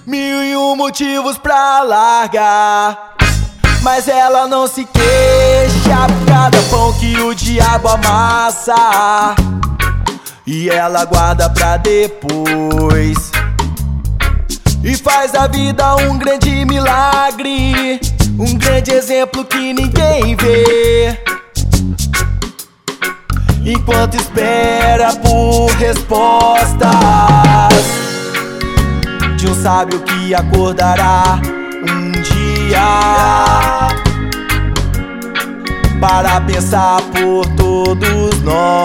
1001 motivos pra largar, mas ela não se queixa por cada pão que o diabo amassa, e ela guarda pra depois e faz da vida um grande milagre, um grande exemplo que ninguém vê, enquanto espera por respostas de um sábio que acordará um dia para pensar por todos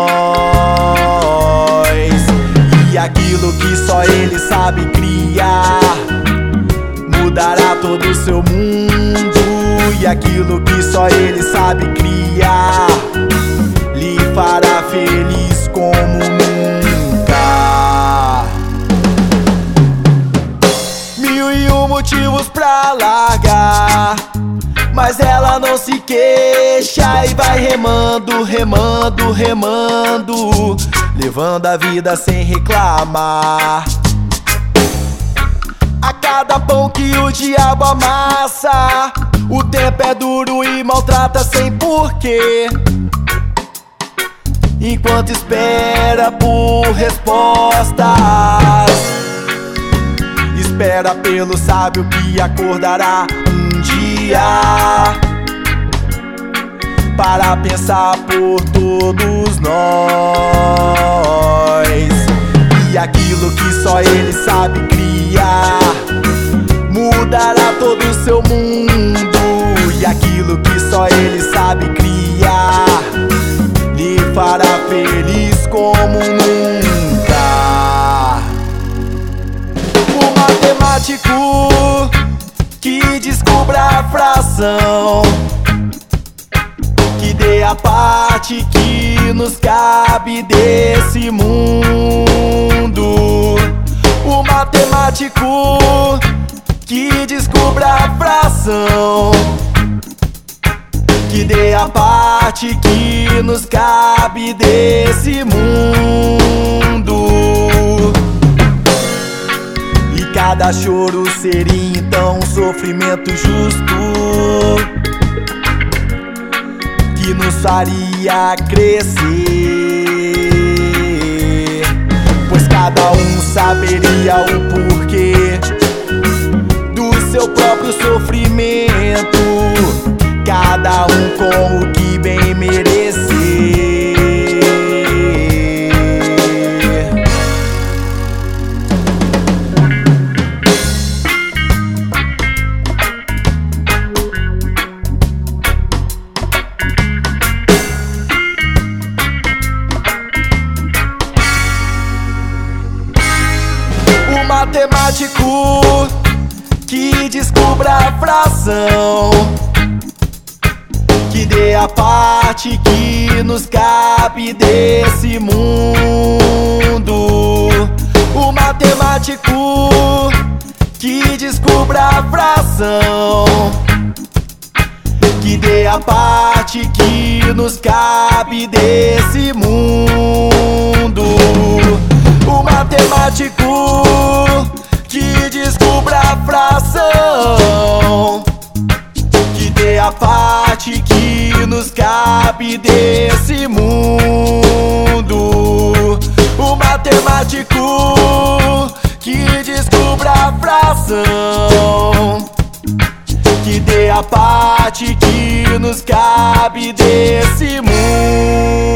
nós, e aquilo que só ele sabe criar mudará todo o seu mundo, e aquilo que só ele sabe criar lhe fará feliz como nunca. 1001 motivos pra largar, mas ela não se queixa e vai remando, remando, remando, levando a vida sem reclamar. A cada pão que o diabo amassa, o tempo é duro e maltrata sem porquê, enquanto espera por respostas, espera pelo sábio que acordará um dia para pensar por todos nós, e aquilo que só ele sabe criar mudará todo o seu mundo, e aquilo que só ele sabe criar lhe fará feliz como nunca. O matemático que descubra a fração, que dê a parte que nos cabe desse mundo. O matemático que descubra a fração, que dê a parte que nos cabe desse mundo, e cada choro seria então um sofrimento justo que nos faria crescer, pois cada um saberia o porquê do seu próprio sofrimento, cada um com o que bem merecer. O matemático que descubra a fração, que dê a parte que nos cabe desse mundo. O matemático que descubra a fração, que dê a parte que nos cabe desse mundo. O matemático que descubra a fração, que dê a parte que nos cabe desse mundo. O matemático que descubra a fração, que dê a parte que nos cabe desse mundo.